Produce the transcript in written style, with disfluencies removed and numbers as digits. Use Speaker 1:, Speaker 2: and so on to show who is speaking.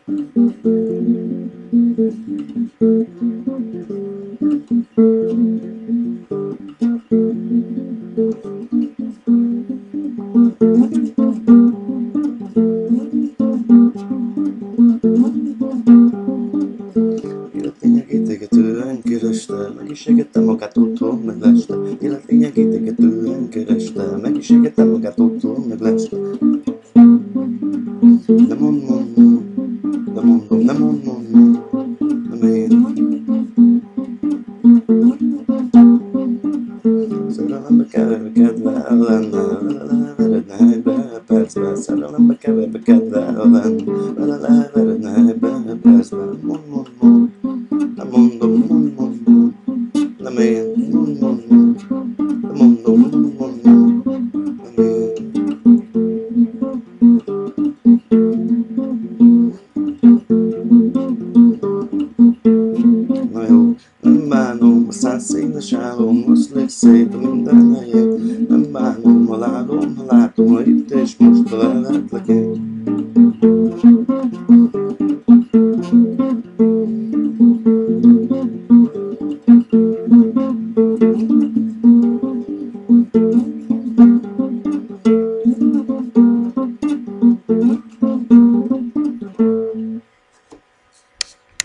Speaker 1: Életlényegét égetően kereste, meg is égette magát otthon, meg leste. Életlényegét égetően kereste, meg is égette magát otthon, meg leste. Nem mond, mond, mond, nem mondom, nem mond, mond, mond, nem én. Szerelembe keverve kedve lenne, vele leheveredne helybe percbe. Szerelembe keverve kedve lenne, vele leheveredne helybe percbe. Mond, mond, mond, nem mondom, mond, mond, mond, nem én. Mond, mond, mond, nem mondom, mond, mond, mond, nem én. Na jó, nem bánom a százszínes álom, oszlik szét a minden helyet. Nem bánom, ha látom, ha látom, ha itt és most vele lehetlek én.